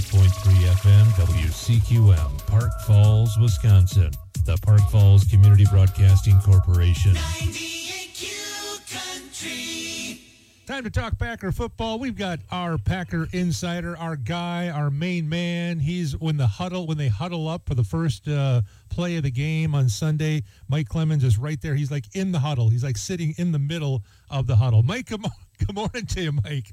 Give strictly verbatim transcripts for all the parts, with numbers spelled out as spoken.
ninety-eight point three F M, W C Q M, Park Falls, Wisconsin. The Park Falls Community Broadcasting Corporation. ninety-eight Q Country. Time to talk Packer football. We've got our Packer insider, our guy, our main man. He's when the huddle, when they huddle up for the first uh, play of the game on Sunday. Mike Clemens is right there. He's like in the huddle. He's like sitting in the middle of the huddle. Mike, good, mo- good morning to you, Mike.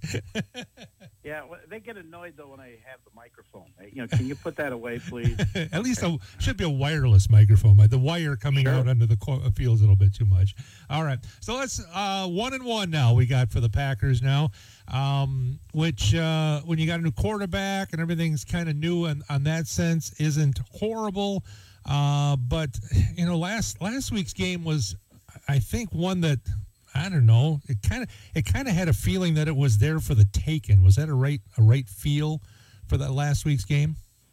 Yeah, well, they get annoyed, though, when I have the microphone. You know, can you put that away, please? At least it should be a wireless microphone. The wire coming Sure. out under the co- feels a little bit too much. All right, so let's uh, one and one now. We got for the Packers now, um, which uh, when you got a new quarterback and everything's kind of new, and on that sense, isn't horrible. Uh, but you know, last last week's game was, I think, one that. I don't know. It kind of it kind of had a feeling that it was there for the taking. Was that a right a right feel for that last week's game?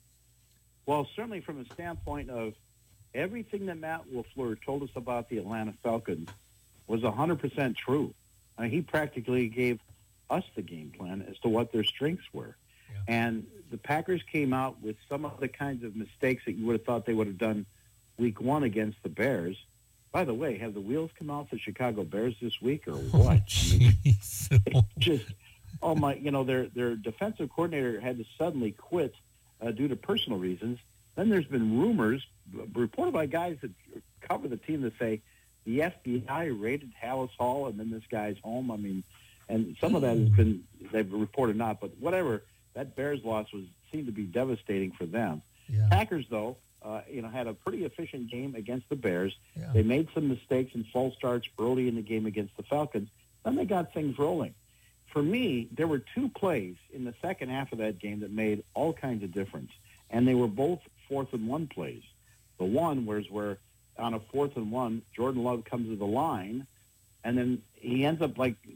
Well, certainly from a standpoint of everything that Matt LaFleur told us about the Atlanta Falcons was one hundred percent true. I mean, he practically gave us the game plan as to what their strengths were. Yeah. And the Packers came out with some of the kinds of mistakes that you would have thought they would have done week one against the Bears. By the way, have the wheels come off the Chicago Bears this week or what? Oh, jeez. I mean, just, oh my, you know, their their defensive coordinator had to suddenly quit uh, due to personal reasons. Then there's been rumors reported by guys that cover the team that say the F B I raided Hallis Hall and then this guy's home. I mean, and some of that has been, they've reported not, but whatever, that Bears loss was seemed to be devastating for them. Yeah. Packers, though, Uh, you know, had a pretty efficient game against the Bears. Yeah. They made some mistakes and false starts early in the game against the Falcons. Then they got things rolling. For me, there were two plays in the second half of that game that made all kinds of difference, and they were both fourth and one plays. The one was where on a fourth and one, Jordan Love comes to the line, and then he ends up like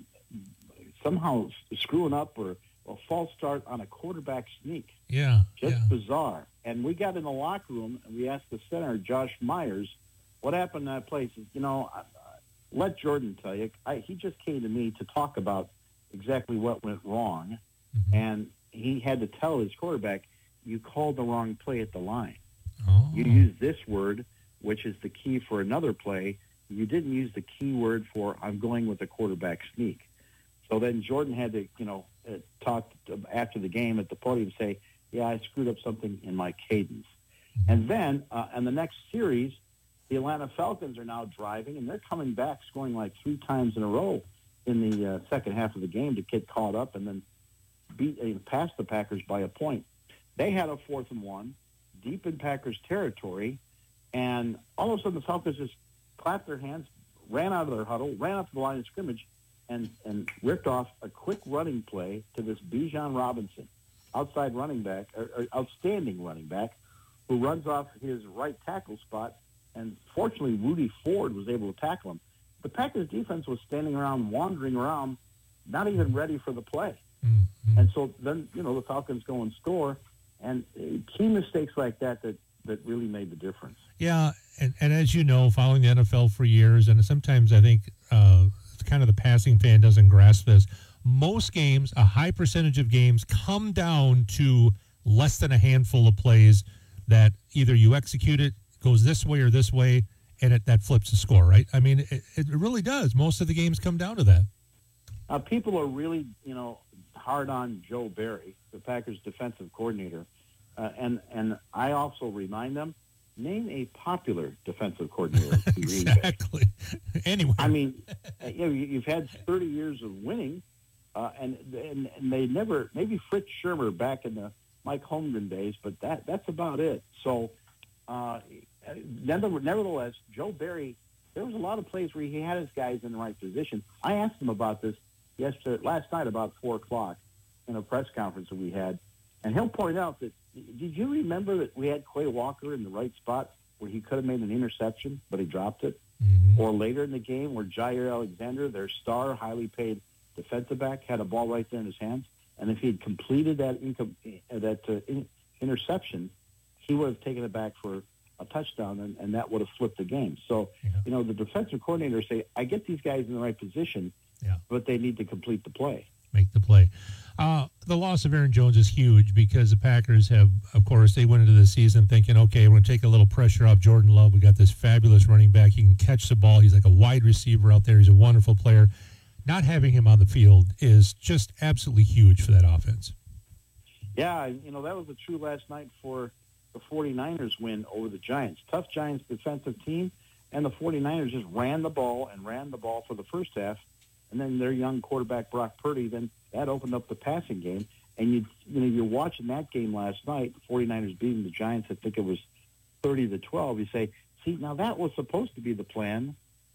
somehow screwing up or a false start on a quarterback sneak. Yeah. Just yeah. bizarre. And we got in the locker room and we asked the center, Josh Myers, what happened in that place. He said, you know, uh, let Jordan tell you. I, he just came to me to talk about exactly what went wrong. Mm-hmm. And he had to tell his quarterback, you called the wrong play at the line. Oh. You used this word, which is the key for another play. You didn't use the key word for I'm going with a quarterback sneak. So then Jordan had to, you know, uh, talk to, after the game at the podium, say, yeah, I screwed up something in my cadence. Mm-hmm. And then uh, in the next series, the Atlanta Falcons are now driving, and they're coming back, scoring like three times in a row in the uh, second half of the game to get caught up and then beat uh, past the Packers by a point. They had a fourth and one deep in Packers territory, and all of a sudden the Falcons just clapped their hands, ran out of their huddle, ran up to the line of scrimmage, and, and ripped off a quick running play to this Bijan Robinson, outside running back, or, or outstanding running back, who runs off his right tackle spot, and fortunately Rudy Ford was able to tackle him. The Packers defense was standing around, wandering around, not even ready for the play. Mm-hmm. And so then, you know, the Falcons go and score, and uh, key mistakes like that that, that really made the difference. Yeah, and, and as you know, following the N F L for years, and sometimes I think uh, kind of the passing fan doesn't grasp this, most games, a high percentage of games, come down to less than a handful of plays that either you execute it, goes this way or this way, and it, that flips the score, right? I mean, it, it really does. Most of the games come down to that. Uh, people are really, you know, hard on Joe Barry, the Packers defensive coordinator. Uh, and, and I also remind them, name a popular defensive coordinator. in Green Bay. Exactly. Anyway. I mean, you know, you've had thirty years of winning. Uh, and, and and they never, maybe Fritz Shermer back in the Mike Holmgren days, but that that's about it. So, uh, nevertheless, Joe Barry, there was a lot of plays where he had his guys in the right position. I asked him about this yesterday, last night about four o'clock in a press conference that we had, and he'll point out that, did you remember that we had Quay Walker in the right spot where he could have made an interception, but he dropped it? Mm-hmm. Or later in the game where Jair Alexander, their star, highly paid defensive back, had a ball right there in his hands, and if he had completed that incom- uh, that uh, in- interception, he would have taken it back for a touchdown, and, and that would have flipped the game. So, Yeah. you know, the defensive coordinators say, I get these guys in the right position, Yeah. but they need to complete the play. make the play. Uh, the loss of Aaron Jones is huge because the Packers have, of course, they went into the season thinking, okay, we're going to take a little pressure off Jordan Love. We got this fabulous running back. He can catch the ball. He's like a wide receiver out there. He's a wonderful player. Not having him on the field is just absolutely huge for that offense. Yeah, you know, that was the true last night for the 49ers win over the Giants. Tough Giants defensive team, and the 49ers just ran the ball and ran the ball for the first half, and then their young quarterback, Brock Purdy, then that opened up the passing game. And, you you know, you're watching that game last night, the 49ers beating the Giants, I think it was thirty to twelve. You say, see, now that was supposed to be the plan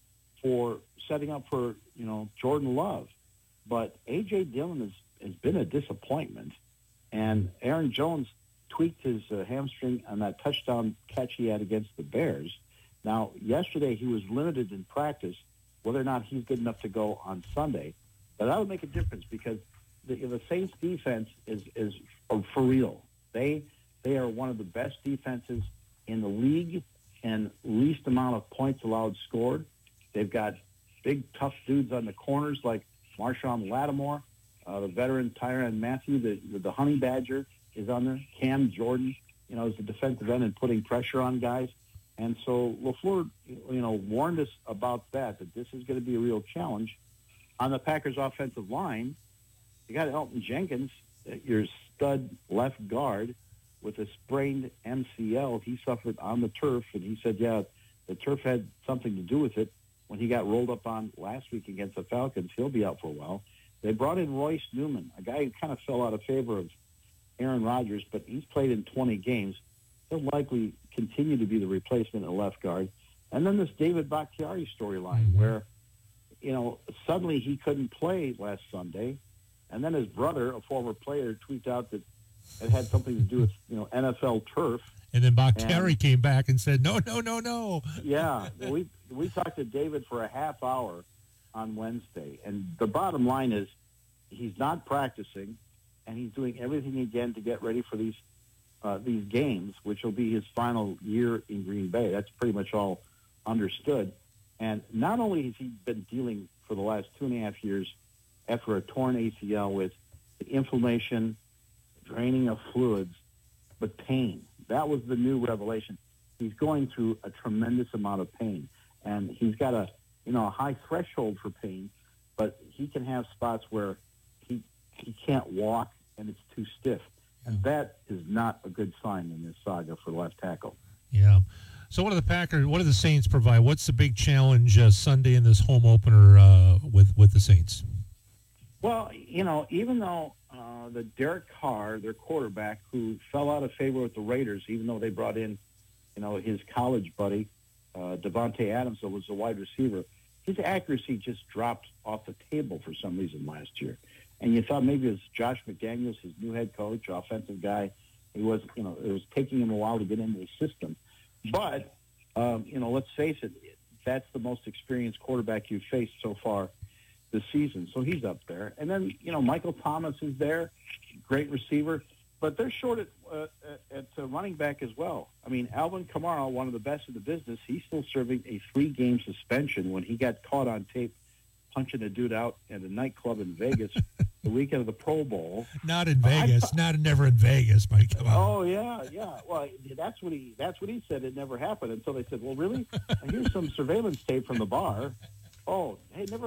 for setting up for, you know, Jordan Love. But A J. Dillon has, has been a disappointment. And Aaron Jones tweaked his uh, hamstring on that touchdown catch he had against the Bears. Now, yesterday he was limited in practice, whether or not he's good enough to go on Sunday. But that would make a difference because the, the Saints defense is, is for real. They they are one of the best defenses in the league and least amount of points allowed scored. They've got big, tough dudes on the corners like Marshawn Lattimore, uh, the veteran Tyrann Mathieu, the, the Honey Badger is on there. Cam Jordan, you know, is the defensive end and putting pressure on guys. And so LaFleur, you know, warned us about that, that this is going to be a real challenge. On the Packers' offensive line, you got Elton Jenkins, your stud left guard, with a sprained M C L. He suffered on the turf, and he said, yeah, the turf had something to do with it when he got rolled up on last week against the Falcons. He'll be out for a while. They brought in Royce Newman, a guy who kind of fell out of favor of Aaron Rodgers, but he's played in twenty games. He'll likely continue to be the replacement at left guard. And then this David Bakhtiari storyline mm-hmm. where, you know, suddenly he couldn't play last Sunday. And then his brother, a former player, tweeted out that it had something to do with, you know, N F L turf. And then Bakhtiari and, came back and said, no, no, no, no. Yeah. We, we talked to David for a half hour on Wednesday. And the bottom line is he's not practicing, and he's doing everything again to get ready for these uh, these games, which will be his final year in Green Bay. That's pretty much all understood. And not only has he been dealing for the last two and a half years after a torn A C L with the inflammation, draining of fluids, but pain. That was the new revelation. He's going through a tremendous amount of pain, and he's got a you know a high threshold for pain, but he can have spots where he he can't walk and it's too stiff, and that is not a good sign in this saga for left tackle. Yeah. So what do the Packers, what do the Saints provide? What's the big challenge uh, Sunday in this home opener uh, with with the Saints? Well, you know, even though uh, the Derek Carr, their quarterback, who fell out of favor with the Raiders, even though they brought in, you know, his college buddy, uh, Devontae Adams, that was the wide receiver, his accuracy just dropped off the table for some reason last year. And you thought maybe it was Josh McDaniels, his new head coach, offensive guy. He was, you know, it was taking him a while to get into the system. But, um, you know, let's face it, that's the most experienced quarterback you've faced so far this season. So he's up there. And then, you know, Michael Thomas is there, great receiver. But they're short at, uh, at uh, running back as well. I mean, Alvin Kamara, one of the best in the business, he's still serving a three-game suspension when he got caught on tape punching a dude out at a nightclub in Vegas the weekend of the Pro Bowl. Not in Vegas. I, not never in Vegas, Mike. Come on. Oh yeah, yeah. Well, that's what he that's what he said. It never happened until they said, "Well, really? Here's some surveillance tape from the bar." Oh, hey, never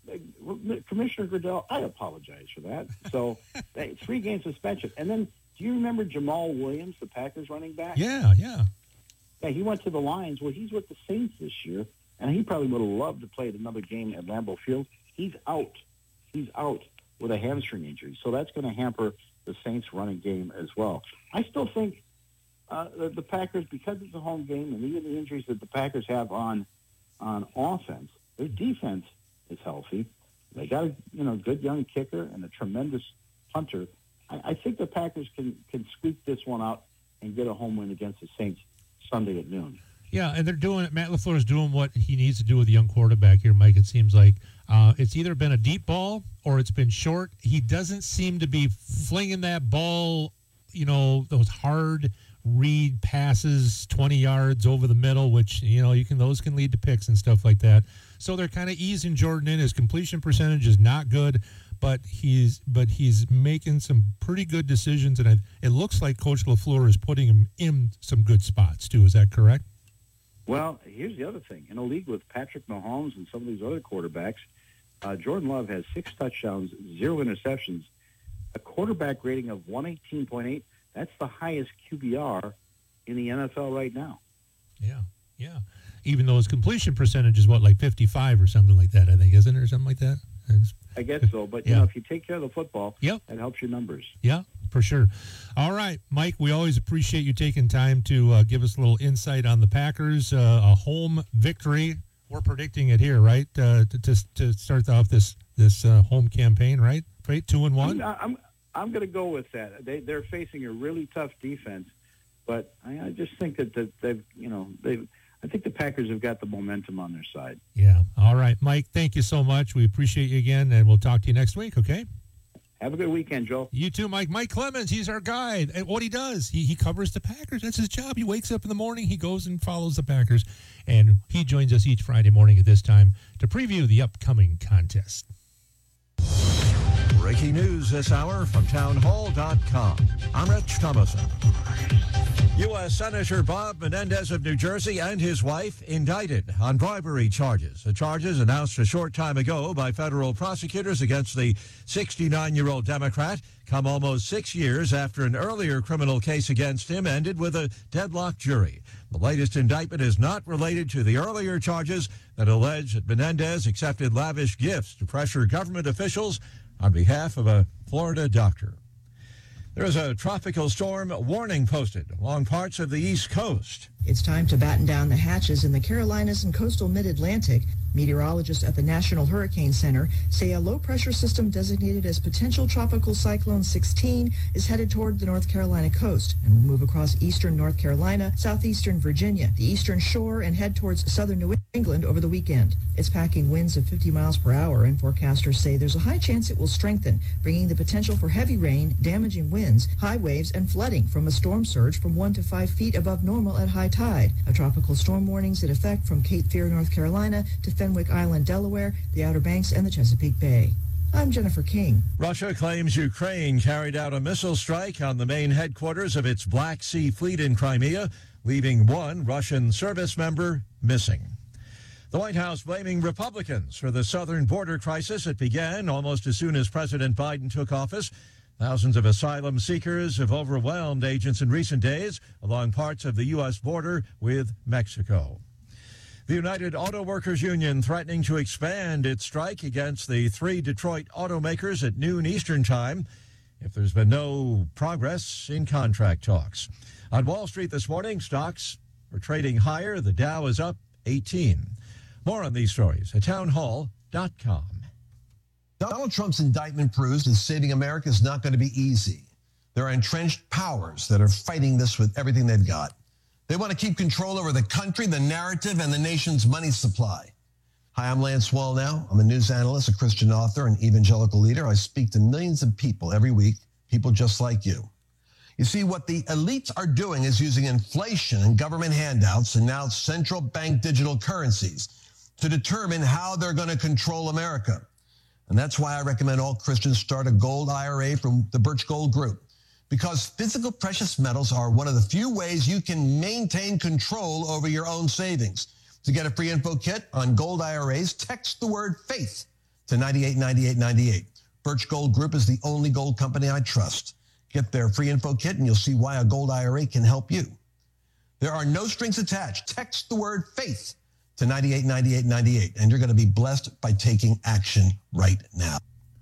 mind. Commissioner Goodell, I apologize for that. So, hey, three-game suspension. And then, do you remember Jamal Williams, the Packers running back? Yeah, yeah. Yeah, he went to the Lions. Well, he's with the Saints this year, and he probably would have loved to play another game at Lambeau Field. He's out. He's out with a hamstring injury. So that's going to hamper the Saints' running game as well. I still think uh, the, the Packers, because it's a home game, and even the injuries that the Packers have on on offense, their defense is healthy. They got a you know good young kicker and a tremendous punter. I, I think the Packers can can squeak this one out and get a home win against the Saints Sunday at noon. Yeah, and they're doing Matt LaFleur is doing what he needs to do with a young quarterback here, Mike. It seems like uh, it's either been a deep ball or it's been short. He doesn't seem to be flinging that ball, you know, those hard read passes twenty yards over the middle, which, you know, you can those can lead to picks and stuff like that. So they're kind of easing Jordan in. His completion percentage is not good, but he's but he's making some pretty good decisions, and I, it looks like Coach LaFleur is putting him in some good spots too. Is that correct? Well, here's the other thing. In a league with Patrick Mahomes and some of these other quarterbacks, uh, Jordan Love has six touchdowns, zero interceptions, a quarterback rating of one eighteen point eight. That's the highest Q B R in the N F L right now. Yeah, yeah. Even though his completion percentage is, what, like fifty-five or something like that, I think, isn't it, or something like that? It's, I guess so. But, you yeah. know, if you take care of the football, yep. that helps your numbers. Yeah, for sure. All right, Mike, we always appreciate you taking time to uh, give us a little insight on the Packers. Uh, a home victory. We're predicting it here, right, uh, to, to to start off this this uh, home campaign, right? Right, two and one? I'm, I'm, I'm going to go with that. They, they're facing a really tough defense. But I, I just think that, that they've, you know, they've, I think the Packers have got the momentum on their side. Yeah. All right, Mike, thank you so much. We appreciate you again, and we'll talk to you next week, okay? Have a good weekend, Joe. You too, Mike. Mike Clemens, he's our guy. And what he does, he, he covers the Packers. That's his job. He wakes up in the morning, he goes and follows the Packers, and he joins us each Friday morning at this time to preview the upcoming contest. Breaking news this hour from town hall dot com. I'm Rich Thomason. U S Senator Bob Menendez of New Jersey and his wife indicted on bribery charges. The charges announced a short time ago by federal prosecutors against the sixty-nine-year-old Democrat come almost six years after an earlier criminal case against him ended with a deadlocked jury. The latest indictment is not related to the earlier charges that allege that Menendez accepted lavish gifts to pressure government officials on behalf of a Florida doctor. There is a tropical storm warning posted along parts of the East Coast. It's time to batten down the hatches in the Carolinas and coastal mid-Atlantic. Meteorologists at the National Hurricane Center say a low-pressure system designated as potential tropical cyclone sixteen is headed toward the North Carolina coast and will move across eastern North Carolina, southeastern Virginia, the eastern shore, and head towards southern New England over the weekend. It's packing winds of fifty miles per hour, and forecasters say there's a high chance it will strengthen, bringing the potential for heavy rain, damaging winds, high waves, and flooding from a storm surge from one to five feet above normal at high tide. A tropical storm warning's in effect from Cape Fear, North Carolina, to Fenwick Island, Delaware, the Outer Banks, and the Chesapeake Bay. I'm Jennifer King. Russia claims Ukraine carried out a missile strike on the main headquarters of its Black Sea Fleet in Crimea, leaving one Russian service member missing. The White House blaming Republicans for the southern border crisis that began almost as soon as President Biden took office. Thousands of asylum seekers have overwhelmed agents in recent days along parts of the U S border with Mexico. The United Auto Workers Union threatening to expand its strike against the three Detroit automakers at noon Eastern Time if there's been no progress in contract talks. On Wall Street this morning, stocks are trading higher. The Dow is up eighteen. More on these stories at town hall dot com. Donald Trump's indictment proves that saving America is not going to be easy. There are entrenched powers that are fighting this with everything they've got. They want to keep control over the country, the narrative, and the nation's money supply. Hi, I'm Lance Wallnau. I'm a news analyst, a Christian author, and evangelical leader. I speak to millions of people every week, people just like you. You see, what the elites are doing is using inflation and government handouts and now central bank digital currencies to determine how they're going to control America. And that's why I recommend all Christians start a gold I R A from the Birch Gold Group, because physical precious metals are one of the few ways you can maintain control over your own savings. To get a free info kit on gold I R As, text the word faith to ninety-eight ninety-eight ninety-eight. Birch Gold Group is the only gold company I trust. Get their free info kit and you'll see why a gold I R A can help you. There are no strings attached. Text the word faith to ninety-eight ninety-eight ninety-eight, and you're going to be blessed by taking action right now.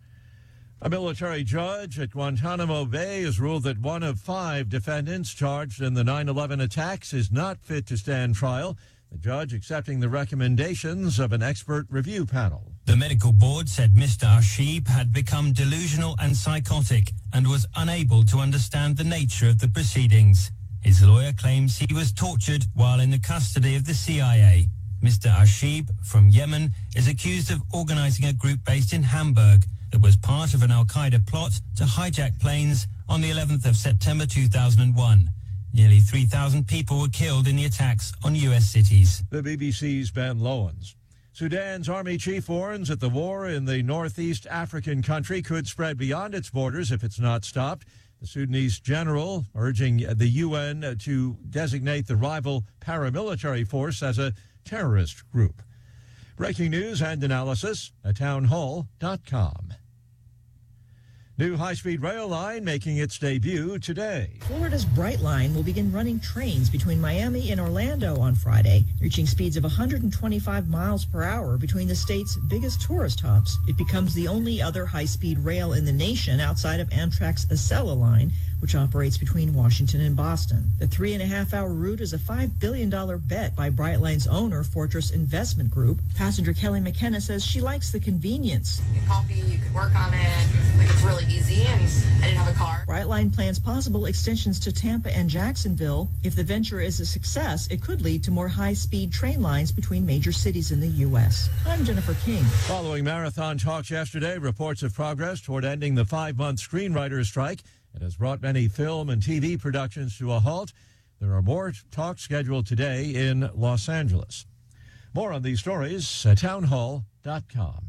A military judge at Guantanamo Bay has ruled that one of five defendants charged in the nine eleven attacks is not fit to stand trial. The judge accepting the recommendations of an expert review panel. The medical board said Mister Ashib had become delusional and psychotic and was unable to understand the nature of the proceedings. His lawyer claims he was tortured while in the custody of the C I A. Mister Ashib from Yemen is accused of organizing a group based in Hamburg that was part of an Al-Qaeda plot to hijack planes on the eleventh of September two thousand one. Nearly three thousand people were killed in the attacks on U S cities. The B B C's Ben Lowens. Sudan's army chief warns that the war in the northeast African country could spread beyond its borders if it's not stopped. The Sudanese general urging the U N to designate the rival paramilitary force as a terrorist group. Breaking news and analysis at townhall dot com. New high-speed rail line making its debut today. Florida's Brightline will begin running trains between Miami and Orlando on Friday, reaching speeds of one hundred twenty-five miles per hour between the state's biggest tourist hubs. It becomes the only other high-speed rail in the nation outside of Amtrak's Acela line, which operates between Washington and Boston. The three and a half hour route is a five billion dollars bet by Brightline's owner, Fortress Investment Group. Passenger Kelly McKenna says she likes the convenience. You get coffee, you could work on it, like it's really easy, and I didn't have a car. Brightline plans possible extensions to Tampa and Jacksonville. If the venture is a success, it could lead to more high-speed train lines between major cities in the U S. I'm Jennifer King. Following marathon talks yesterday, reports of progress toward ending the five-month screenwriters' strike. It has brought many film and T V productions to a halt. There are more talks scheduled today in Los Angeles. More on these stories at townhall dot com.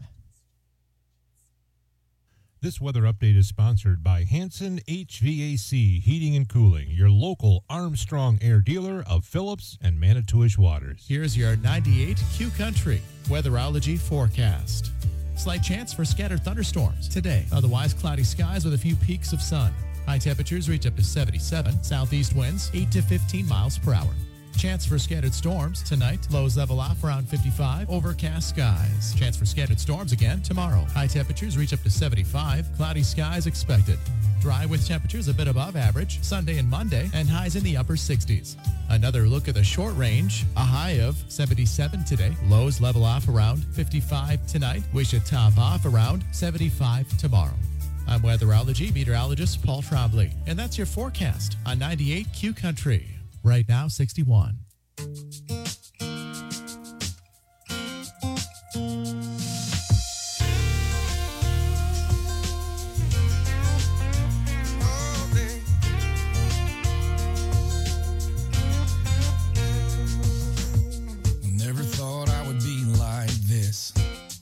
This weather update is sponsored by Hanson H V A C Heating and Cooling, your local Armstrong Air dealer of Phillips and Manitowish Waters. Here's your ninety-eight Q Country weatherology forecast. Slight chance for scattered thunderstorms today. Otherwise, cloudy skies with a few peaks of sun. High temperatures reach up to seventy-seven. Southeast winds eight to fifteen miles per hour. Chance for scattered storms tonight. Lows level off around fifty-five. Overcast skies. Chance for scattered storms again tomorrow. High temperatures reach up to seventy-five. Cloudy skies expected. Dry with temperatures a bit above average Sunday and Monday, and highs in the upper sixties. Another look at the short range. A high of seventy-seven today. Lows level off around fifty-five tonight. We should top off around seventy-five tomorrow. I'm weatherology meteorologist Paul Trombley, and that's your forecast on ninety-eight Q Country. Right now, sixty-one. Never thought I would be like this.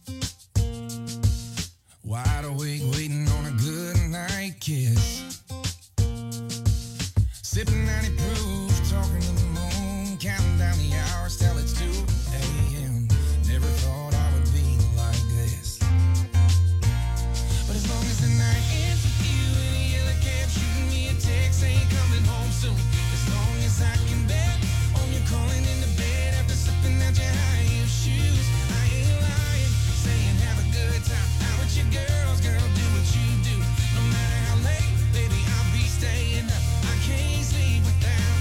Wide awake, waiting on a good night kiss. Sipping ninety proof, talking to the moon, counting down the hours till it's two a.m. Never thought I would be like this. But as long as the night ends with you in a yellow cab, shooting me a text saying coming home soon. As long as I can bet on you calling in the bed after slipping out your high heel shoes. I ain't lying, saying have a good time out with your girls, girl, do what you do. No matter how late, baby, I'll be staying up. I can't sleep without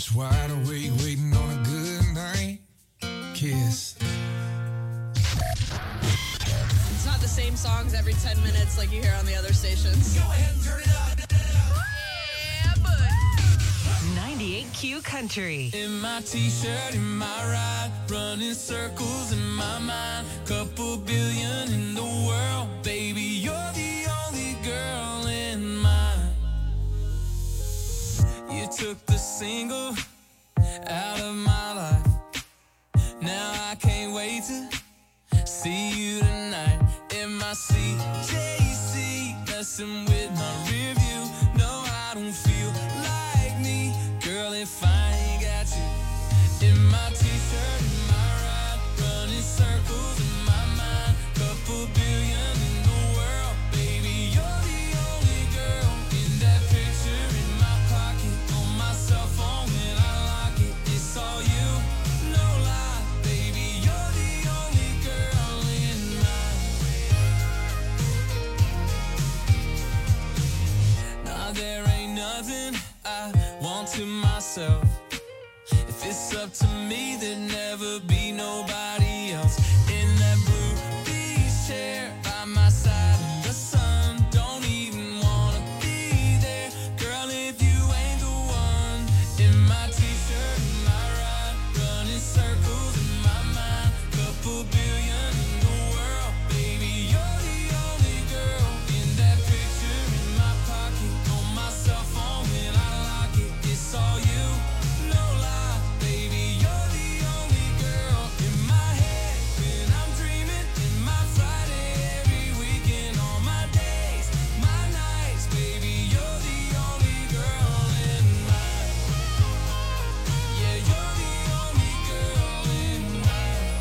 Just wide awake, waiting on a good night kiss. It's not the same songs every ten minutes like you hear on the other stations. Go ahead and turn it up. Yeah, bud. ninety-eight Q Country. In my t-shirt, in my ride, running circles in my mind. Couple billion in the world, baby, you're the only girl in mine. You took the single out of my life. Now I can't wait to see you tonight. In my C J C, messing with my rear view. No, I don't feel like me, girl, if I ain't got you. In my t-shirt, in my ride, running circles in my mind. Couple billion in the world, baby, you're the only girl. In that picture in my pocket, on my cell phone when I lock it, it's all you, no lie, baby, you're the only girl in mine. Now there ain't nothing I want to myself. If it's up to me, there'd never be nobody else. In that blue beach chair by my side in the sun, don't even wanna be there, girl, if you ain't the one. In my t-shirt, in my ride, running circles in my mind. Couple billion in the world, baby, you're the only girl. In that picture in my pocket, on my cell phone when I lock it, it's all you, no lie, baby, you're the only girl. In my head when I'm dreaming, in my Friday every weekend, on my days, my nights, baby, you're the only girl in mine. Yeah, you're the only girl in mine.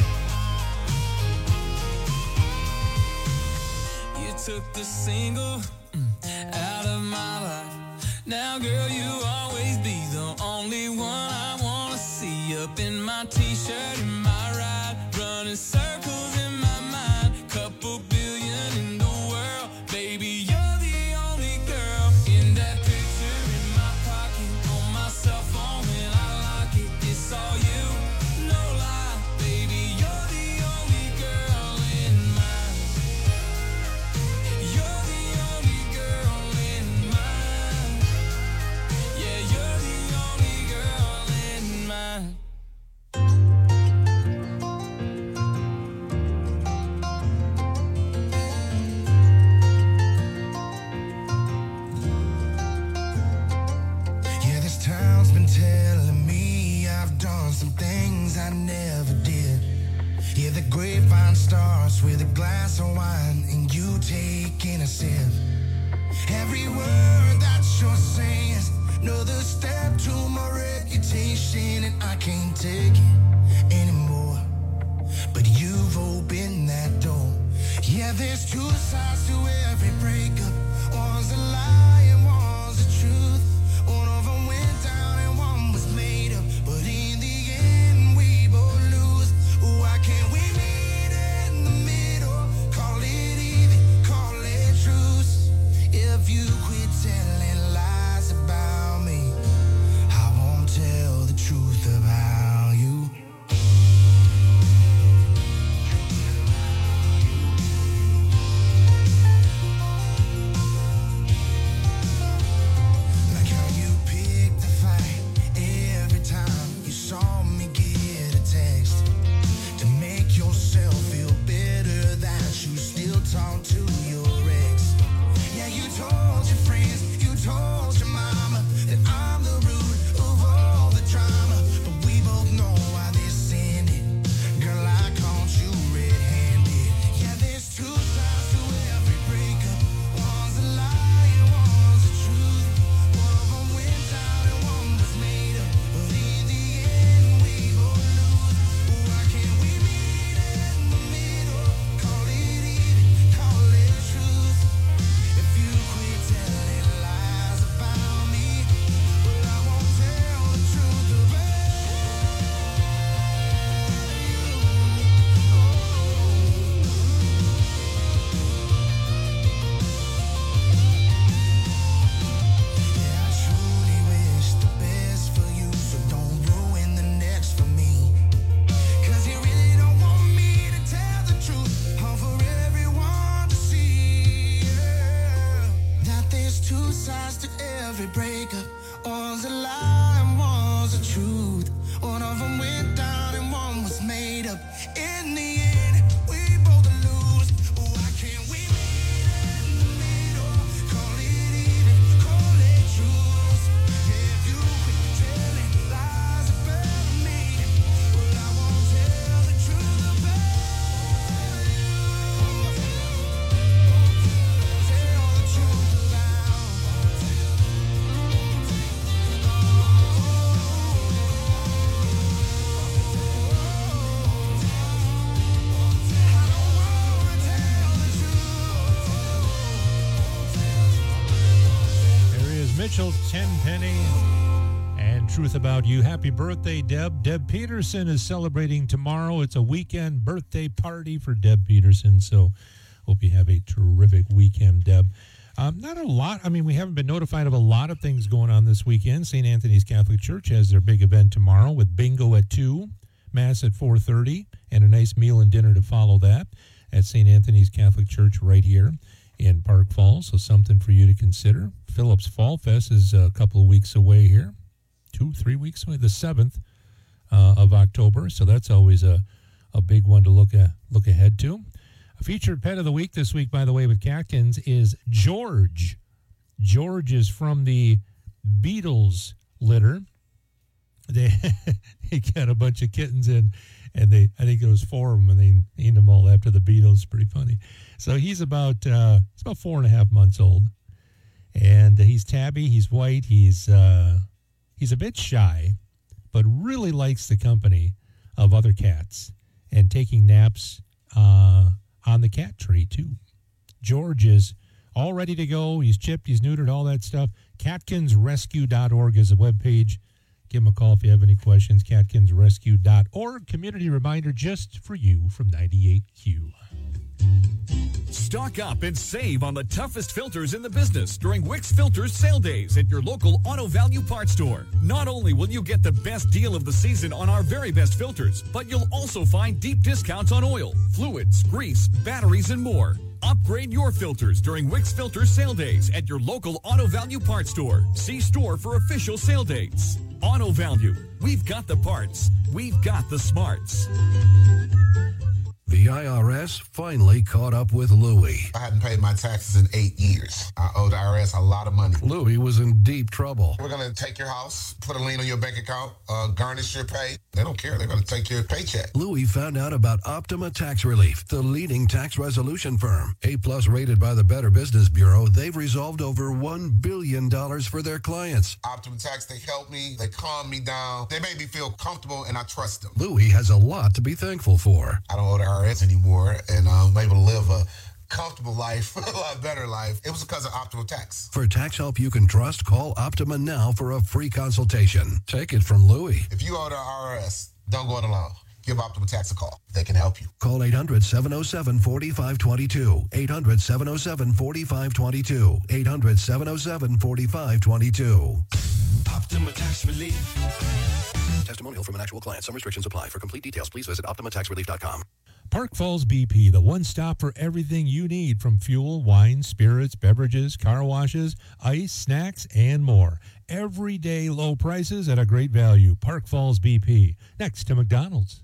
You took the single mm, out of my life. Now, girl, you always be the only one I wanna see. Up in my t-shirt, in my ride, running circles in my mind. Couple billion in the world, baby, you're the only girl. In that picture in my pocket, on my cell phone when I lock it, it's all you, no lie, baby, you're the only girl in mine. You're the only girl in mine. Yeah, you're the only girl in mine. Yeah, this town's been telling me I've done some things I never did. Yeah, the grapevine starts with a glass of wine and you taking a sip. Every word that you're saying is another step to my reputation, and I can't take it anymore. But you've opened that door. Yeah, there's two sides to every breakup. One's a lie and one's the truth. One of them went down and one was made up. But in the end, we both lose. Why can't we meet in the middle? Call it even, call it truce. If you quit telling lies about me, I won't tell the truth about you. Like truth about you. Happy birthday, Deb. Deb Peterson is celebrating tomorrow. It's a weekend birthday party for Deb Peterson, so hope you have a terrific weekend, Deb. Um, not a lot. I mean, we haven't been notified of a lot of things going on this weekend. Saint Anthony's Catholic Church has their big event tomorrow with bingo at two, Mass at four thirty, and a nice meal and dinner to follow that at Saint Anthony's Catholic Church right here in Park Falls, so something for you to consider. Phillips Fall Fest is a couple of weeks away here, two, three weeks away, the seventh uh, of October, so that's always a, a big one to look at, look ahead to. A featured pet of the week this week, by the way, with Catkins is George. George is from the Beatles litter. They, they got a bunch of kittens in, and they I think it was four of them, and they named them all after the Beatles. Pretty funny. So he's about uh, he's about four and a half months old, and he's tabby. He's white. He's uh, he's a bit shy, but really likes the company of other cats and taking naps Uh, on the cat tree, too. George is all ready to go. He's chipped, he's neutered, all that stuff. Catkins Rescue dot org is a webpage. Give him a call if you have any questions. Catkins Rescue dot org. Community reminder just for you from ninety-eight Q. Stock up and save on the toughest filters in the business during Wix Filters sale days at your local Auto Value Parts store. Not only will you get the best deal of the season on our very best filters, but you'll also find deep discounts on oil, fluids, grease, batteries, and more. Upgrade your filters during Wix Filters sale days at your local Auto Value Parts store. See store for official sale dates. Auto Value. We've got the parts. We've got the smarts. The I R S finally caught up with Louie. I hadn't paid my taxes in eight years. I owed the I R S a lot of money. Louie was in deep trouble. We're going to take your house, put a lien on your bank account, uh, garnish your pay. They don't care. They're going to take your paycheck. Louie found out about Optima Tax Relief, the leading tax resolution firm. A-plus rated by the Better Business Bureau, they've resolved over one billion dollars for their clients. Optima Tax, they helped me. They calmed me down. They made me feel comfortable, and I trust them. Louie has a lot to be thankful for. I don't owe the I R S anymore, and I'm able to live a comfortable life, a lot better life. It was because of Optima Tax. For tax help you can trust, call Optima now for a free consultation. Take it from Louie. If you owe the I R S, don't go it alone. Give Optima Tax a call. They can help you. Call eight hundred, seven oh seven, four five two two. eight hundred, seven oh seven, four five two two. eight hundred, seven oh seven, four five two two. Optima Tax Relief. Testimonial from an actual client. Some restrictions apply. For complete details, please visit optima tax relief dot com. Park Falls B P, the one stop for everything you need from fuel, wine, spirits, beverages, car washes, ice, snacks, and more. Everyday low prices at a great value. Park Falls B P, next to McDonald's.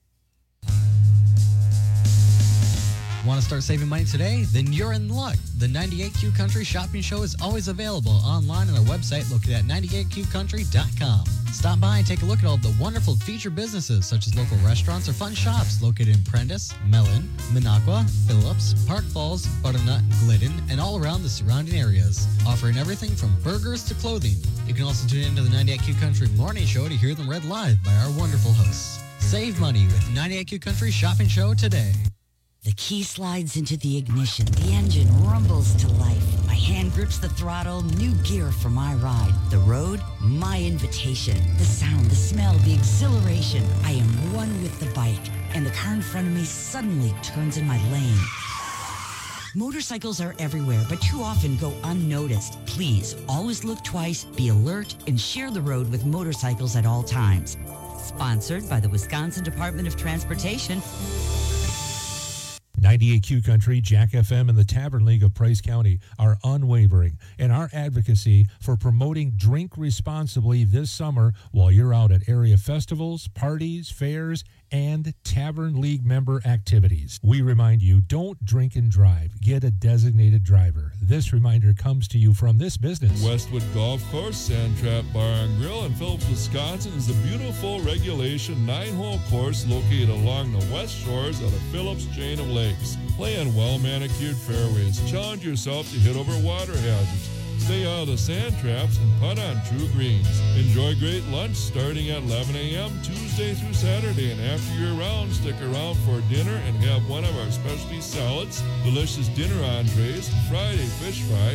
Want to start saving money today? Then you're in luck. The ninety-eight Q Country Shopping Show is always available online on our website located at ninety-eight q country dot com. Stop by and take a look at all the wonderful featured businesses such as local restaurants or fun shops located in Prentice, Mellon, Minocqua, Phillips, Park Falls, Butternut, Glidden, and all around the surrounding areas, offering everything from burgers to clothing. You can also tune into the ninety-eight Q Country Morning Show to hear them read live by our wonderful hosts. Save money with ninety-eight Q Country Shopping Show today. The key slides into the ignition. The engine rumbles to life. My hand grips the throttle. New gear for my ride. The road, my invitation. The sound, the smell, the exhilaration. I am one with the bike, and the car in front of me suddenly turns in my lane. Motorcycles are everywhere, but too often go unnoticed. Please, always look twice, be alert, and share the road with motorcycles at all times. Sponsored by the Wisconsin Department of Transportation. ninety-eight Q Country, Jack F M, and the Tavern League of Price County are unwavering in our advocacy for promoting drink responsibly this summer while you're out at area festivals, parties, fairs, and Tavern League member activities. We remind you, don't drink and drive. Get a designated driver. This reminder comes to you from this business. Westwood Golf Course, Sand Trap Bar and Grill in Phillips, Wisconsin is a beautiful regulation nine-hole course located along the west shores of the Phillips chain of lakes. Play on well-manicured fairways. Challenge yourself to hit over water hazards. Stay out of the sand traps and putt on true greens. Enjoy great lunch starting at eleven a.m. Tuesday through Saturday, and after you're around, stick around for dinner and have one of our specialty salads, delicious dinner entrees, Friday fish fry,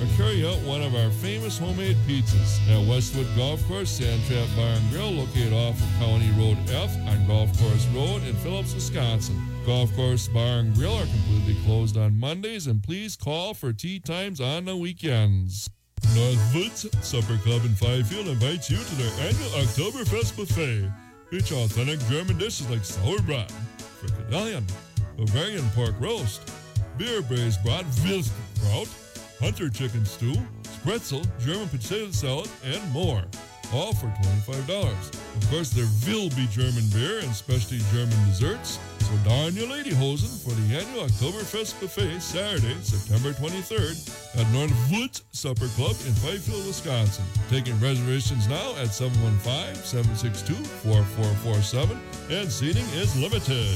or carry out one of our famous homemade pizzas. At Westwood Golf Course Sand Trap Bar and Grill, located off of County Road F on Golf Course Road in Phillips, Wisconsin. Golf Course Bar and Grill are completely closed on Mondays, and please call for tea times on the weekends. Northwoods Supper Club in Fifield invites you to their annual Oktoberfest buffet. Feature authentic German dishes like sauerbraten, frikadellen, Bavarian pork roast, beer braised brat, Wilskraut, hunter chicken stew, spretzel, German potato salad, and more. All for twenty-five dollars. Of course, there will be German beer and specialty German desserts. So darn your ladyhosen for the annual Oktoberfest buffet Saturday, September twenty-third at Northwoods Supper Club in Fifield, Wisconsin. Taking reservations now at seven one five, seven six two, four four four seven, and seating is limited.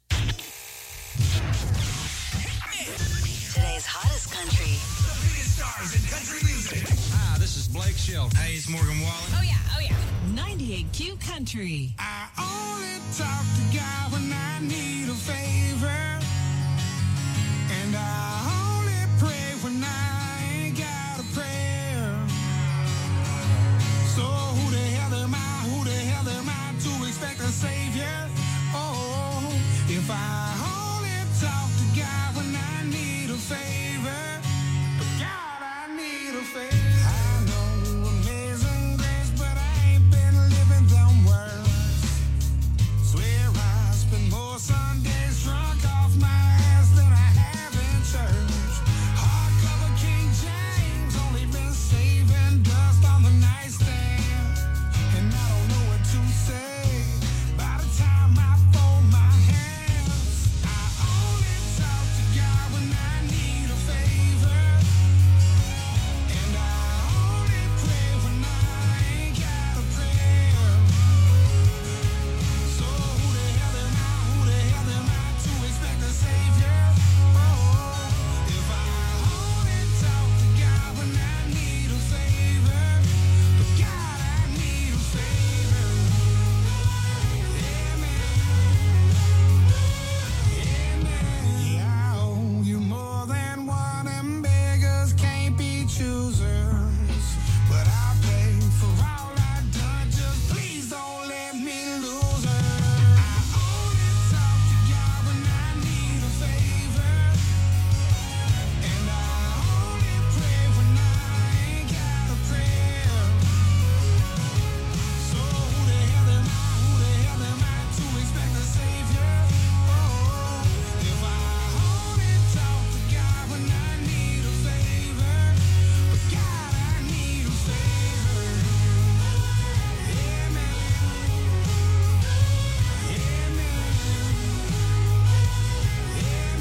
Today's hottest country. The biggest stars in country music. Hi, this is Blake Shelton. Hey, it's Morgan Wallen. Oh, yeah, oh, yeah. ninety-eight Q Country. I only talk to God when I need a favor. And I only pray when I ain't got a prayer. So who the hell am I? Who the hell am I to expect a savior? Oh, if I only talk to God when I need a favor. God, I need a favor. I know amazing grace, but I ain't been living them words. Swear I spend more Sundays drunk off my ass than I have in church. Hardcover King James, only been saving dust on the nightstand. And I don't know what to say by the time I fold my hands. I only talk to God when I need a favor. And I only pray when I ain't got a prayer. So who the hell am I? Who the hell am I to expect a savior? Oh, if I only talk to God when I need a favor. But God, I need a favor. Yeah, I owe you more than one, and beggars can't be choosers. But I paid for all I done, just please don't let me lose her. I only talk to God when I need a favor. And I only pray when I ain't got a prayer. So who the hell am I? Who the hell am I to expect a savior? Oh, if I only talk to God when I need a favor. But God, I need a favor. Yeah, man. Yeah, man. Yeah,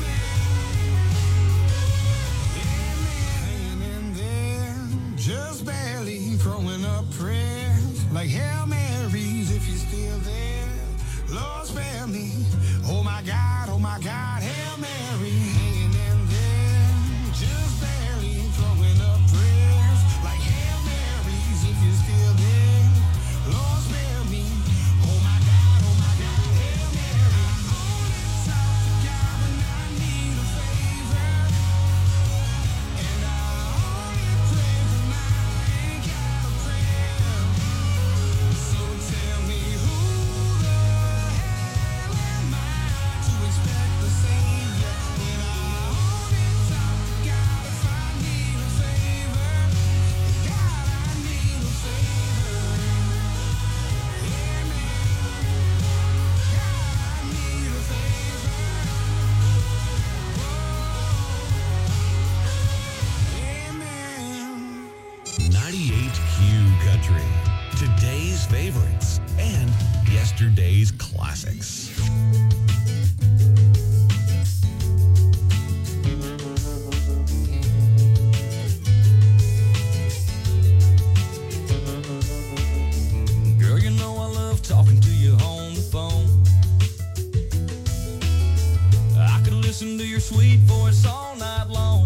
man. Yeah, man. And then just barely throwing up prayers like Hail Marys if you're still there. Lord, spare me. Oh my God, oh my God, Hail Mary. Hanging in there, just barely throwing up prayers like Hail Marys if you're still there. Lord, spare me. Oh my God, oh my God, Hail Mary. I only talk to God when I need a favor. And I only pray when I ain't got a prayer. So tell me who the hell am I to expect the savior? When I only talk to God if I need a favor. God, I need a favor. Yeah, man. God, I need a favor. Yeah, man. ninety-eight Q Country. Today's favorites and yesterday's classics. Girl, you know I love talking to you on the phone. I could listen to your sweet voice all night long.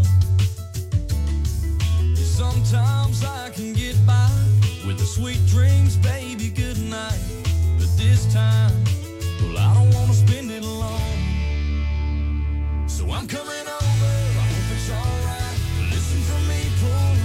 Sometimes I can get by with the sweet dreams, baby, good night. But this time, well, I don't want to spend it alone. So I'm coming over, I hope it's alright. Listen for me, pull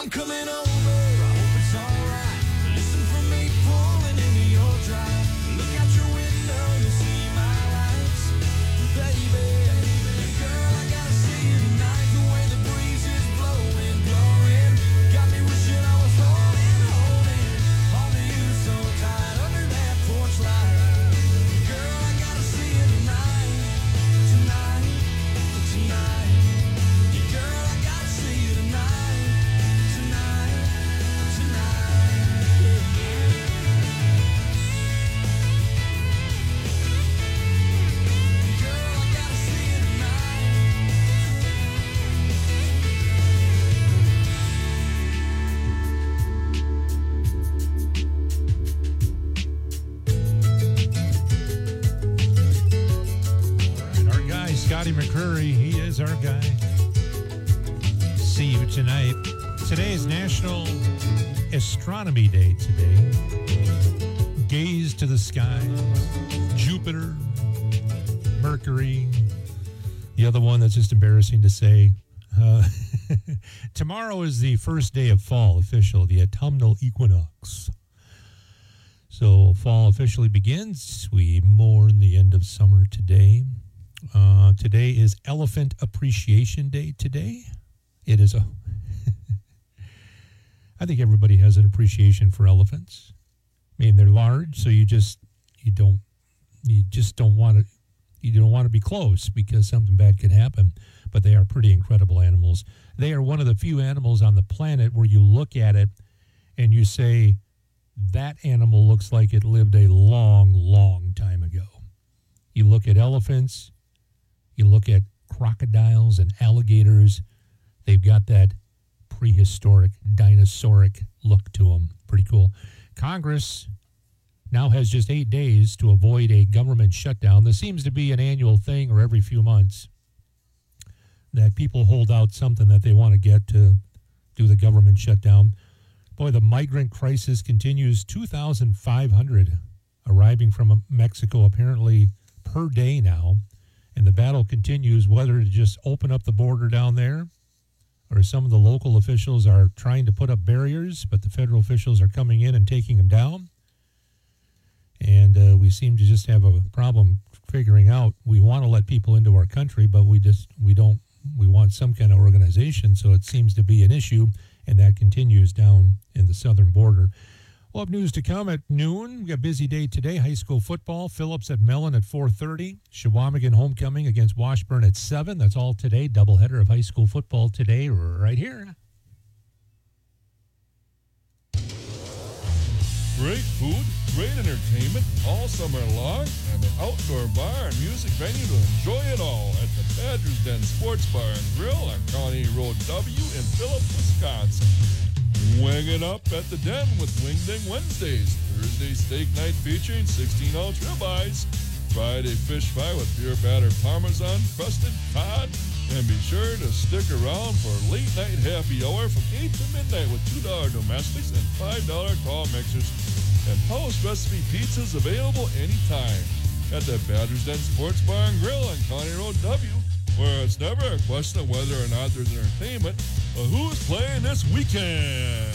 I'm coming over, I hope it's alright. Listen for me pulling into your drive. Look out your window, you see my lights. Baby, girl, I gotta see you tonight. The way the breeze is blowing, blowing. Got me wishing I was holding, holding onto you so tight under that porch light. Girl, I gotta see you tonight, tonight, tonight. Yeah, girl, I gotta see you tonight, tonight, tonight. Yeah, yeah. Girl, I gotta see you Our guy, Scotty McCurry, he is our guy. See you tonight. Today is National Astronomy Day today. Gaze to the skies. Jupiter, Mercury. The other one that's just embarrassing to say. Uh, tomorrow is the first day of fall official, the autumnal equinox. So fall officially begins. We mourn the end of summer today. Uh, today is Elephant Appreciation Day today. It is a... I think everybody has an appreciation for elephants. I mean, they're large, so you just, you don't, you just don't want to, you don't want to be close because something bad could happen. But they are pretty incredible animals. They are one of the few animals on the planet where you look at it and you say, that animal looks like it lived a long, long time ago. You look at elephants, you look at crocodiles and alligators, they've got that prehistoric, dinosauric look to them. Pretty cool. Congress now has just eight days to avoid a government shutdown. This seems to be an annual thing or every few months that people hold out something that they want to get to do the government shutdown. Boy, the migrant crisis continues. two thousand five hundred arriving from Mexico apparently per day now. And the battle continues whether to just open up the border down there or some of the local officials are trying to put up barriers, but the federal officials are coming in and taking them down. And uh, we seem to just have a problem figuring out we want to let people into our country, but we just, we don't, we want some kind of organization. So it seems to be an issue, and that continues down in the southern border. We'll have news to come at noon. We got a busy day today. High school football. Phillips at Mellon at four thirty. Shawamigan homecoming against Washburn at seven. That's all today. Doubleheader of high school football today right here. Great food, great entertainment all summer long, and an outdoor bar and music venue to enjoy it all at the Badger's Den Sports Bar and Grill on County Road W in Phillips, Wisconsin. Wing it up at the Den with Wing Ding Wednesdays. Thursday steak night featuring sixteen ounce ribeyes. Friday fish fry with beer battered parmesan, crusted cod. And be sure to stick around for late night happy hour from eight to midnight with two dollar domestics and five dollar tall mixers. And house recipe pizzas available anytime at the Badger's Den Sports Bar and Grill on County Road W, where it's never a question of whether or not there's entertainment, but who's playing this weekend.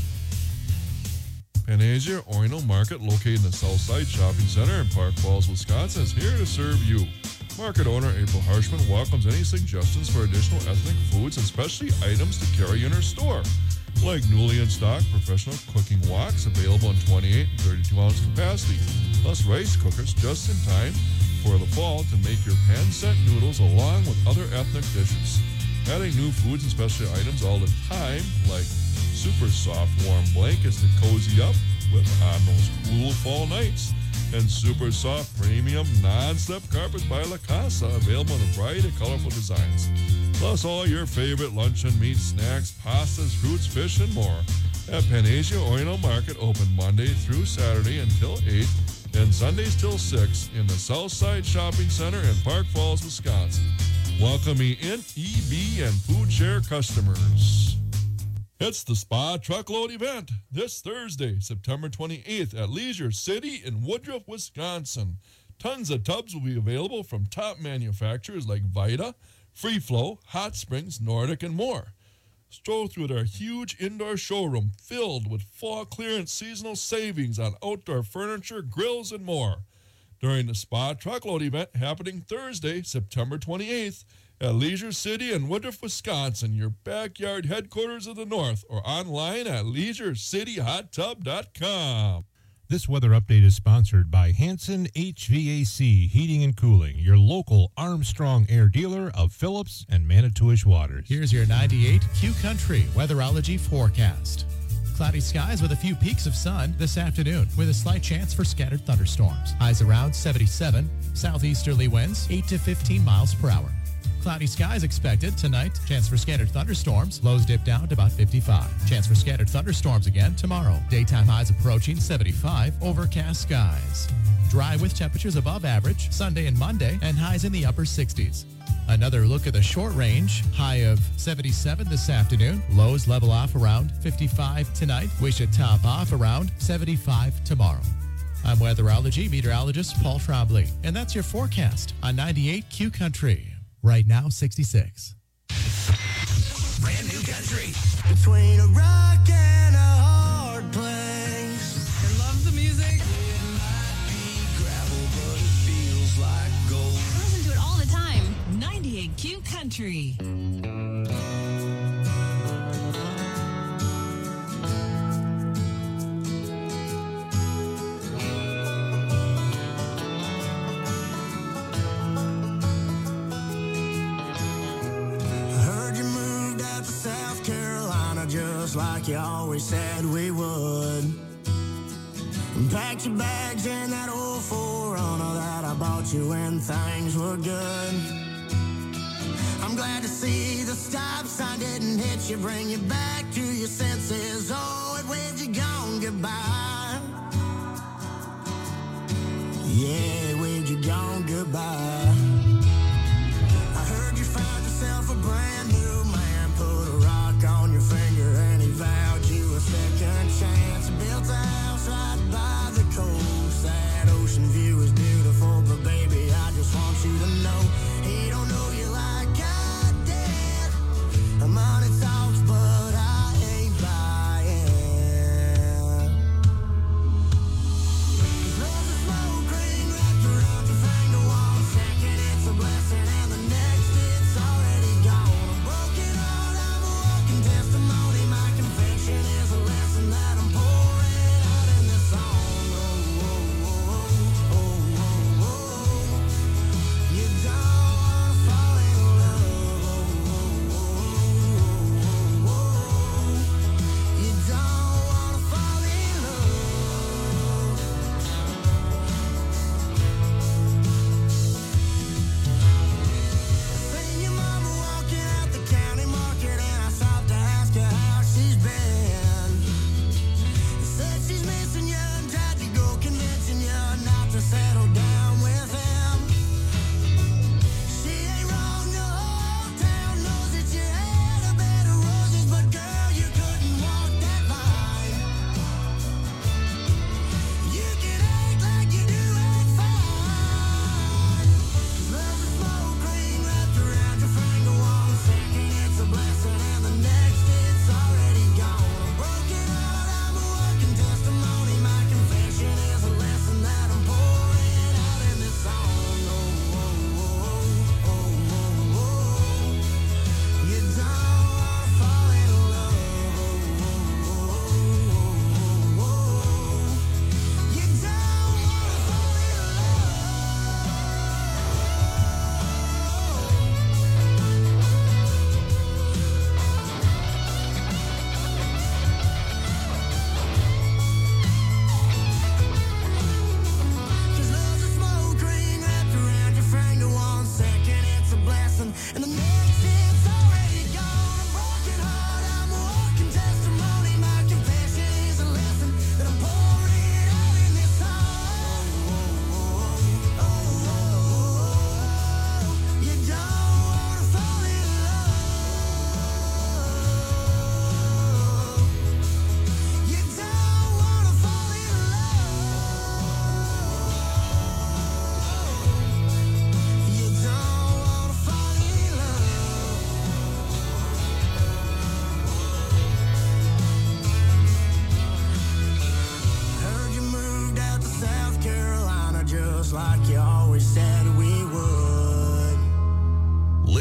Panacea Oriental Market, located in the Southside Shopping Center in Park Falls, Wisconsin, is here to serve you. Market owner April Harshman welcomes any suggestions for additional ethnic foods and specialty items to carry in her store, like newly in stock professional cooking woks available in twenty-eight and thirty-two ounce capacity, plus rice cookers just in time for the fall to make your pan-set noodles along with other ethnic dishes. Adding new foods and specialty items all the time, like super soft warm blankets to cozy up with on those cool fall nights, and super soft premium non-slip carpets by La Casa available in a variety of colorful designs. Plus all your favorite luncheon meat, snacks, pastas, fruits, fish, and more at Panacea Oriental Market, open Monday through Saturday until eight and Sundays till six in the Southside Shopping Center in Park Falls, Wisconsin. Welcoming in E B and Food Share customers. It's the Spa Truckload event this Thursday, September twenty-eighth at Leisure City in Woodruff, Wisconsin. Tons of tubs will be available from top manufacturers like Vita, Free Flow, Hot Springs, Nordic, and more. Stroll through their huge indoor showroom filled with fall clearance seasonal savings on outdoor furniture, grills, and more. During the Spa Truckload event happening Thursday, September twenty-eighth at Leisure City in Woodruff, Wisconsin, your backyard headquarters of the North, or online at leisure city hot tub dot com. This weather update is sponsored by Hanson H V A C Heating and Cooling, your local Armstrong Air dealer of Phillips and Manitowish Waters. Here's your ninety-eight Q Country weatherology forecast. Cloudy skies with a few peaks of sun this afternoon with a slight chance for scattered thunderstorms. Highs around seventy-seven, southeasterly winds eight to fifteen miles per hour. Cloudy skies expected tonight. Chance for scattered thunderstorms. Lows dip down to about fifty-five. Chance for scattered thunderstorms again tomorrow. Daytime highs approaching seventy-five. Overcast skies. Dry with temperatures above average Sunday and Monday and highs in the upper sixties. Another look at the short range. High of seventy-seven this afternoon. Lows level off around fifty-five tonight. We should top off around seventy-five tomorrow. I'm weatherology meteorologist Paul Trombley, and that's your forecast on ninety-eight Q Country. Right now, sixty-six. Brand new country. Between a rock and a hard place. I love the music. It might be gravel, but it feels like gold. I listen to it all the time. ninety-eight Q Country. Just like you always said we would. And packed your bags in that old four runner that I bought you when things were good. I'm glad to see the stop sign didn't hit you, bring you back to your senses. Oh, it waved you gone goodbye. Yeah, it waved you gone goodbye. I heard you found yourself a brand new man, put a rock on your finger and he vowed you a second chance. Built a house right by the coast. That ocean view is beautiful, but baby, I just want you to know he don't know you like I did. Money talks, but I ain't buying. There's a smoke ring wrapped around your finger, one second.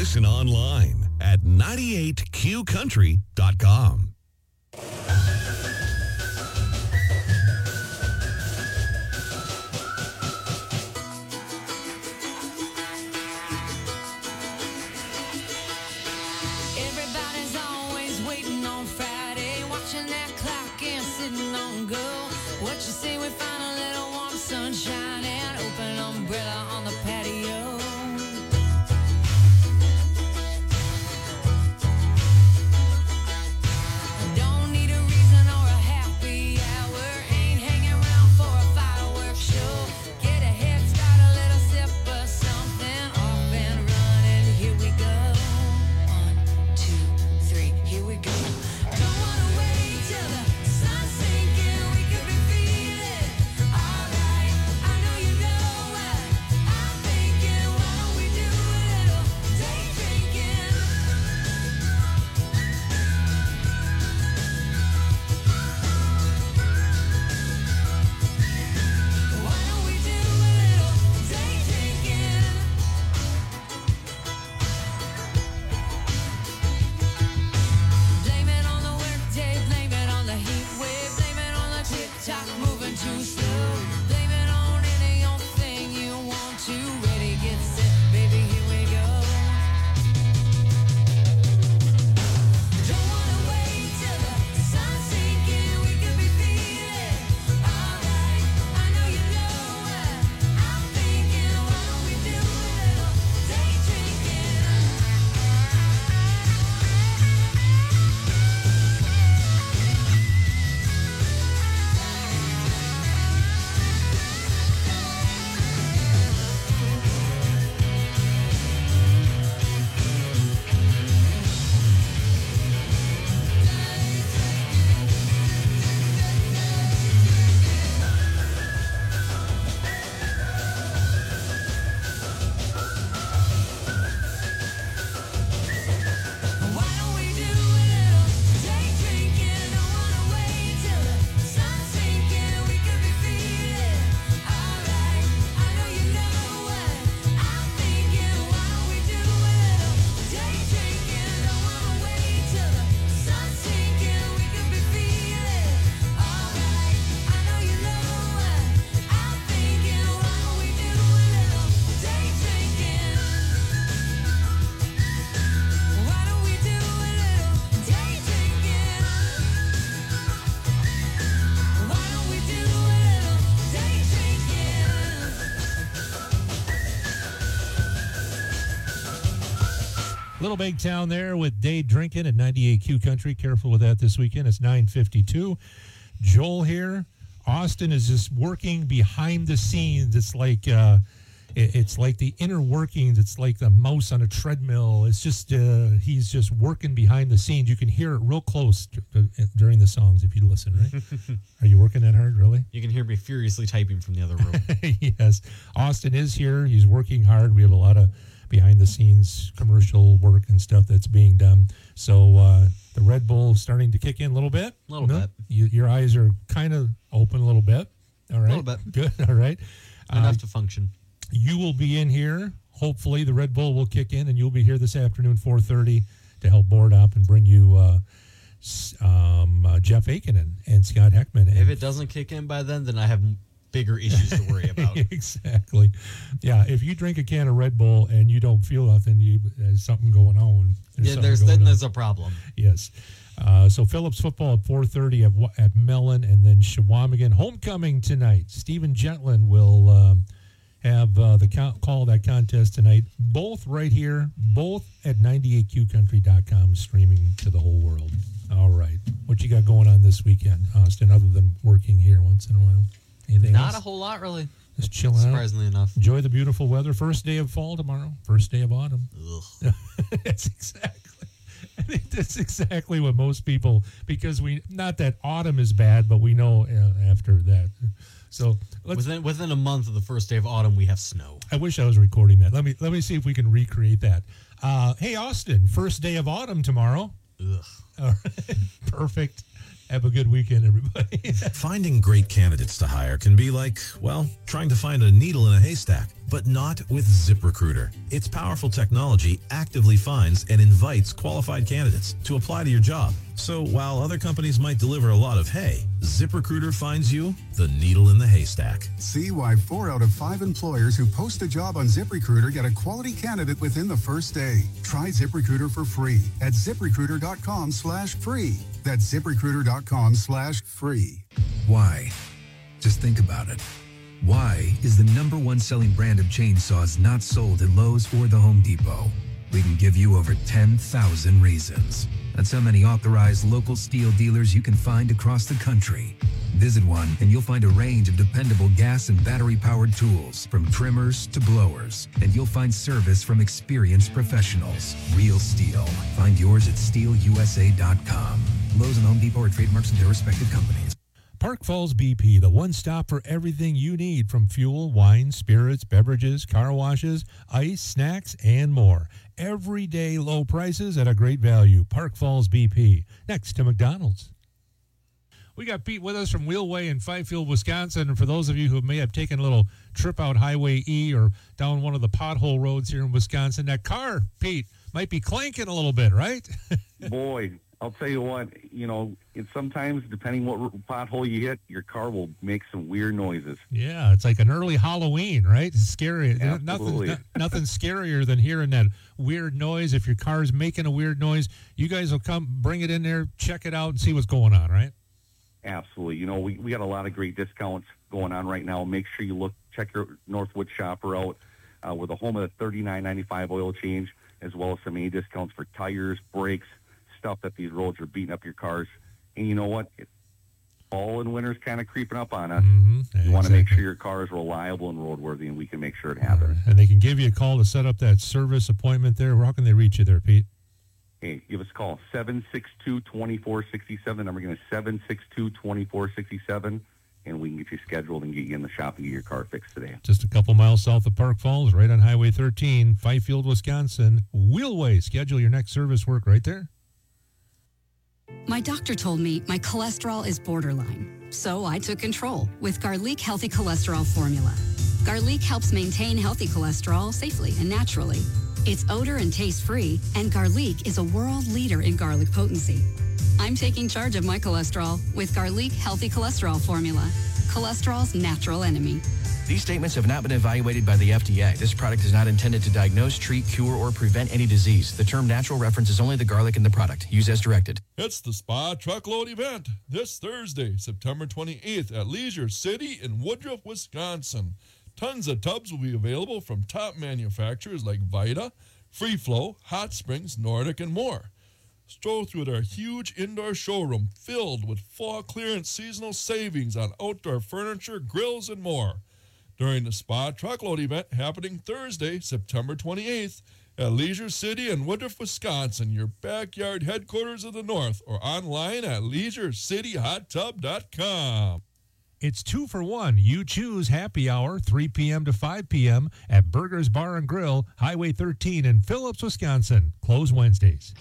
Listen online at ninety-eight q country dot com. Everybody's always waiting on Friday, watching that clock and sitting on go. What you say we find a little warm sunshine and open umbrella on the patio? Don't need a reason or a happy hour, ain't hanging around for a fireworks show. Get a head start, a little sip of something, off and running, here we go. Two, three, here we go. Don't wanna wait till the sun's sinking. We could be feeling alright. I know you know what I'm thinking. Why don't we do a little day drinking? Why don't we do a little day drinking? Blame it on the workday, blame it on the heat wave, blame it on the tick-tock moving too slow. Blame it on any old thing you want to. Ready, get set, baby, here we go. Don't wanna wait till the sun's sinking. We could be feeling alright. I know you know what I'm thinking. Why don't we do a little day drinking? Why don't we do a little day drinking? Don't wanna wait till the sun's sinking. We could be feeling alright. I know you know what I'm thinking. Why don't we do a little day drinking? Don't wanna wait till the sun's sinking. We could be feeling alright. I know you know what I'm thinking. Why don't we do a little day drinking? Why don't we do a little day drinking? Why don't we do a little day drinking? Little Big Town there with Day Drinking at ninety-eight Q Country. Careful with that this weekend. It's nine fifty-two. Joel here. Austin is just working behind the scenes. It's like uh, it- it's like the inner workings. It's like the mouse on a treadmill. It's just uh, he's just working behind the scenes. You can hear it real close d- d- during the songs if you listen. Right? Are you working that hard? Really? You can hear me furiously typing from the other room. Yes. Austin is here. He's working hard. We have a lot of behind the scenes commercial work and stuff that's being done. So uh, the Red Bull starting to kick in a little bit. A little No? bit. You, your eyes are kind of open a little bit. All right. little bit. Good. All right. Enough Uh, to function. you will be in here. Hopefully the Red Bull will kick in and you'll be here this afternoon, four thirty, to help board up and bring you uh, s- um, uh, Jeff Aiken and, and Scott Heckman. And If it doesn't kick in by then, then I have bigger issues to worry about. Exactly. Yeah, if you drink a can of Red Bull and you don't feel nothing, you, there's something going on. Yeah, something there's going then on. there's a problem. Yes. Uh, so Phillips football at four thirty at, Wa- at Mellon, and then Shawamigan homecoming tonight. Stephen Jetlin will um, have uh, the co- call of that contest tonight. Both right here, both at ninety-eight q country dot com, streaming to the whole world. All right. What you got going on this weekend, Austin, other than working here once in a while? Anything Not else? a whole lot, really. Just chilling out. Surprisingly enough. Enjoy the beautiful weather. First day of fall tomorrow. First day of autumn. That's exactly. I think that's exactly what most people, because we, not that autumn is bad, but we know uh, after that. So let's, Within within a month of the first day of autumn, we have snow. I wish I was recording that. Let me let me see if we can recreate that. Uh, hey Austin, first day of autumn tomorrow. Ugh. All right. Perfect. Have a good weekend, everybody. Finding great candidates to hire can be like, well, trying to find a needle in a haystack, but not with ZipRecruiter. Its powerful technology actively finds and invites qualified candidates to apply to your job. So while other companies might deliver a lot of hay, ZipRecruiter finds you the needle in the haystack. See why four out of five employers who post a job on ZipRecruiter get a quality candidate within the first day. Try ZipRecruiter for free at ZipRecruiter.com slash free. That's ZipRecruiter.com slash free. Why? Just think about it. Why is the number one selling brand of chainsaws not sold at Lowe's or the Home Depot? We can give you over ten thousand reasons. That's how many authorized local steel dealers you can find across the country. Visit one and you'll find a range of dependable gas and battery-powered tools, from trimmers to blowers. And you'll find service from experienced professionals. Real steel. Find yours at steel U S A dot com. Lowe's and Home Depot are trademarks of their respective companies. Park Falls B P, the one stop for everything you need, from fuel, wine, spirits, beverages, car washes, ice, snacks, and more. Everyday low prices at a great value. Park Falls B P, next to McDonald's. We got Pete with us from Wheelway in Fifield, Wisconsin. And for those of you who may have taken a little trip out Highway E or down one of the pothole roads here in Wisconsin, that car, Pete, might be clanking a little bit, right? Boy, I'll tell you what, you know, it's sometimes, depending what pothole you hit, your car will make some weird noises. Yeah, it's like an early Halloween, right? It's scary. Absolutely. Nothing, nothing scarier than hearing that weird noise. If your car's making a weird noise, you guys will come, bring it in there, check it out, and see what's going on, right? Absolutely. You know, we, we got a lot of great discounts going on right now. Make sure you look, check your Northwood shopper out. Uh, we're the home of the thirty-nine ninety-five oil change, as well as some A discounts for tires, brakes, stuff that these roads are beating up your cars. And you know what? It, fall and winter's kind of creeping up on us. Mm-hmm. You exactly. want to make sure your car is reliable and roadworthy, and we can make sure it happens. And they can give you a call to set up that service appointment there. How can they reach you there, Pete? Hey, give us a call, seven six two, two four six seven. Number again is seven six two, two four six seven, and we can get you scheduled and get you in the shop and get your car fixed today. Just a couple miles south of Park Falls, right on Highway thirteen, Fifield, Wisconsin. Wheelway. Schedule your next service work right there. My doctor told me my cholesterol is borderline, so I took control with Garlic Healthy Cholesterol Formula. Garlic helps maintain healthy cholesterol safely and naturally. It's odor and taste-free, and Garlic is a world leader in garlic potency. I'm taking charge of my cholesterol with Garlic Healthy Cholesterol Formula, cholesterol's natural enemy. These statements have not been evaluated by the F D A. This product is not intended to diagnose, treat, cure, or prevent any disease. The term natural references only the garlic in the product. Use as directed. It's the Spa Truckload event this Thursday, September twenty-eighth at Leisure City in Woodruff, Wisconsin. Tons of tubs will be available from top manufacturers like Vita, Free Flow, Hot Springs, Nordic, and more. Stroll through their huge indoor showroom filled with fall clearance seasonal savings on outdoor furniture, grills, and more. During the Spa Truckload event happening Thursday, September twenty-eighth at Leisure City in Woodruff, Wisconsin, your backyard headquarters of the North, or online at leisure city hot tub dot com. It's two for one. You choose happy hour, three p.m. to five p.m. at Burgers Bar and Grill, Highway thirteen in Phillips, Wisconsin. Close Wednesdays.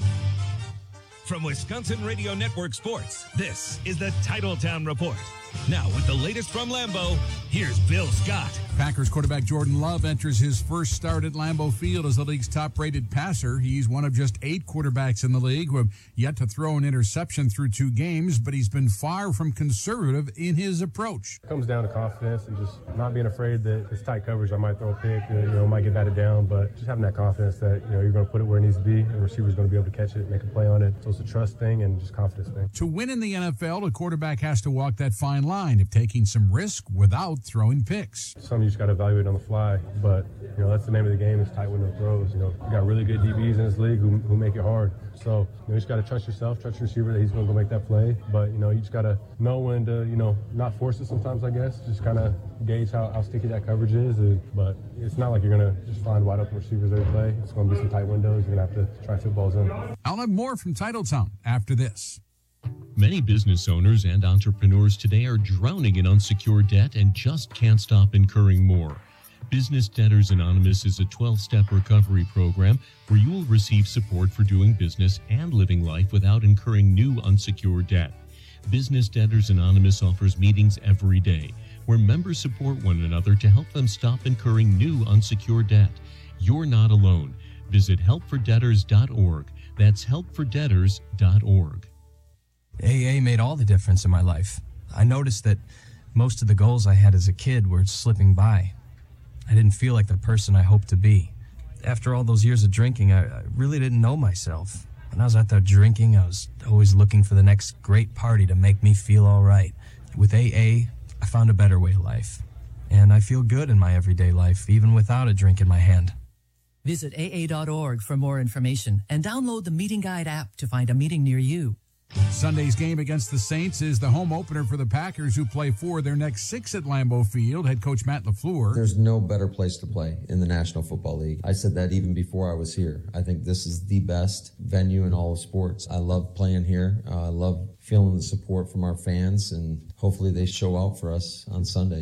From Wisconsin Radio Network Sports, this is the Titletown Report. Now, with the latest from Lambeau, here's Bill Scott. Packers quarterback Jordan Love enters his first start at Lambeau Field as the league's top-rated passer. He's one of just eight quarterbacks in the league who have yet to throw an interception through two games, but he's been far from conservative in his approach. It comes down to confidence and just not being afraid that it's tight coverage. I might throw a pick, you know, might get batted down, but just having that confidence that, you know, you're going to put it where it needs to be, and the receiver's going to be able to catch it, make a play on it. So it's a trust thing and just confidence thing. To win in the N F L, a quarterback has to walk that fine line of taking some risk without throwing picks. Some you just got to evaluate on the fly, but, you know, that's the name of the game is tight window throws. You know, you got really good D Bs in this league who, who make it hard. So, you know, you just got to trust yourself, trust your receiver that he's going to go make that play. But, you know, you just got to know when to, you know, not force it sometimes, I guess. Just kind of gauge how, how sticky that coverage is. And, but it's not like you're going to just find wide open receivers every play. It's going to be some tight windows. You're going to have to try fit balls in. I'll have more from Titletown after this. Many business owners and entrepreneurs today are drowning in unsecured debt and just can't stop incurring more. Business Debtors Anonymous is a twelve-step recovery program where you will receive support for doing business and living life without incurring new unsecured debt. Business Debtors Anonymous offers meetings every day where members support one another to help them stop incurring new unsecured debt. You're not alone. Visit help for debtors dot org. That's help for debtors dot org. A A made all the difference in my life. I noticed that most of the goals I had as a kid were slipping by. I didn't feel like the person I hoped to be. After all those years of drinking, I, I really didn't know myself. When I was out there drinking, I was always looking for the next great party to make me feel all right. With A A, I found a better way of life. And I feel good in my everyday life, even without a drink in my hand. Visit A A dot org for more information and download the Meeting Guide app to find a meeting near you. Sunday's game against the Saints is the home opener for the Packers, who play four of their next six at Lambeau Field. Head coach Matt LaFleur. There's no better place to play in the National Football League. I said that even before I was here. I think this is the best venue in all of sports. I love playing here. Uh, I love feeling the support from our fans, and hopefully they show out for us on Sunday.